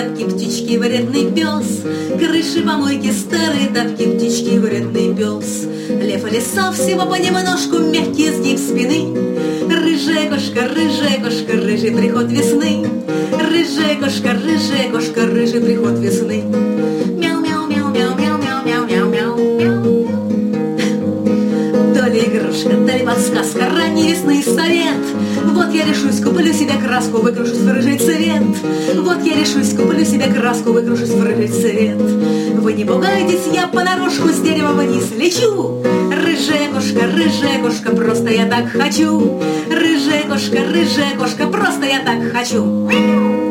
грядки, птички, вредный пес. Крыши, помойки, старые тапки, птички, вредный пес. Лев и лиса, всего понемножку, мягкий изгиб спины. Рыжая кошка, рыжий приход весны. Рыжая кошка, рыжий приход весны. То ли игрушка, то ли подсказка, ранний весны совет. Вот я решусь, куплю себе краску, выкрашусь в рыжий цвет. Вот я решусь, куплю себе краску, выкрашусь в рыжий цвет. Вы не пугайтесь, я понарошку с дерева вниз лечу. Рыжая кошка, просто я так хочу. Рыжая кошка, просто я так хочу.